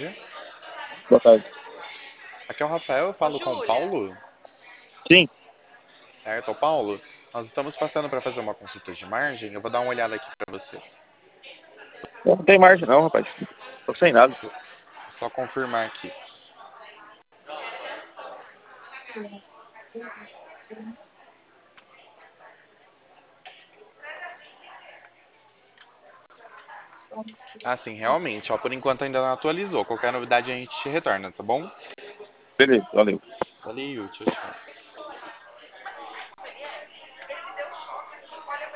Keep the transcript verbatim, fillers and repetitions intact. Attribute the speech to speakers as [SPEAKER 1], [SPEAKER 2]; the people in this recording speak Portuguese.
[SPEAKER 1] tarde.
[SPEAKER 2] Boa tarde.
[SPEAKER 1] Aqui é o Rafael, eu falo com o Paulo.
[SPEAKER 2] Sim.
[SPEAKER 1] Certo, Paulo? Nós estamos passando para fazer uma consulta de margem. Eu vou dar uma olhada aqui para você.
[SPEAKER 2] Não tem margem não, rapaz. Tô sem nada.
[SPEAKER 1] Só confirmar aqui. Ah, sim, realmente. Ó, por enquanto ainda não atualizou. Qualquer novidade a gente te retorna, tá bom?
[SPEAKER 2] Beleza, valeu.
[SPEAKER 1] Valeu, tchau, tchau.